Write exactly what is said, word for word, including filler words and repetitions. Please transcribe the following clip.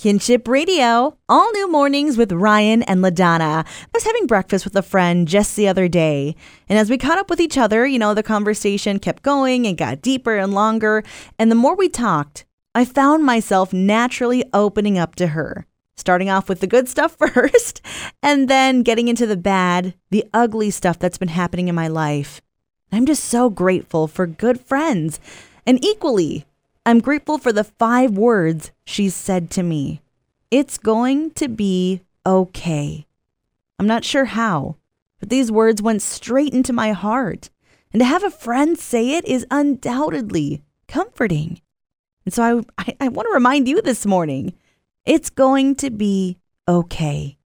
Kinship Radio, all new mornings with Ryan and LaDonna. I was having breakfast with a friend just the other day, and as we caught up with each other, you know, the conversation kept going and got deeper and longer, and the more we talked, I found myself naturally opening up to her, starting off with the good stuff first, and then getting into the bad, the ugly stuff that's been happening in my life. I'm just so grateful for good friends, and equally, I'm grateful for the five words she's said to me. It's going to be okay. I'm not sure how, but these words went straight into my heart. And to have a friend say it is undoubtedly comforting. And so I, I, I want to remind you this morning, it's going to be okay.